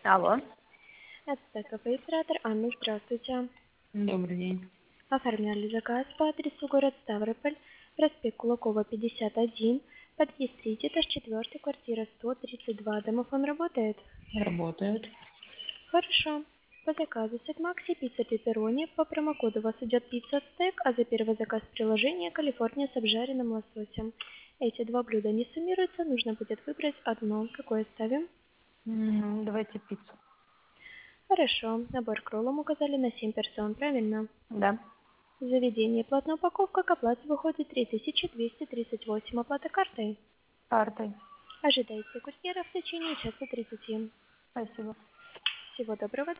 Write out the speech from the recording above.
Алло. Это кафе-оператор Анна, здравствуйте. Добрый день. Оформляли заказ по адресу город Ставрополь, проспект Кулакова, 51, подъезд 3, этаж 4, квартира 132. Домофон работает? Работает. Хорошо. По заказу сет Макси, пицца пепперони. По промокоду у вас идет пицца стейк, а за первый заказ приложения Калифорния с обжаренным лососем. Эти два блюда не суммируются, нужно будет выбрать одно. Какое ставим? Давайте пиццу. Хорошо. Набор к роллам указали на 7 персон, правильно? Да. Заведение. Платная упаковка к оплате выходит 3238. Оплата картой. Картой. Ожидайте курьера в течение часа 30. Спасибо. Всего доброго.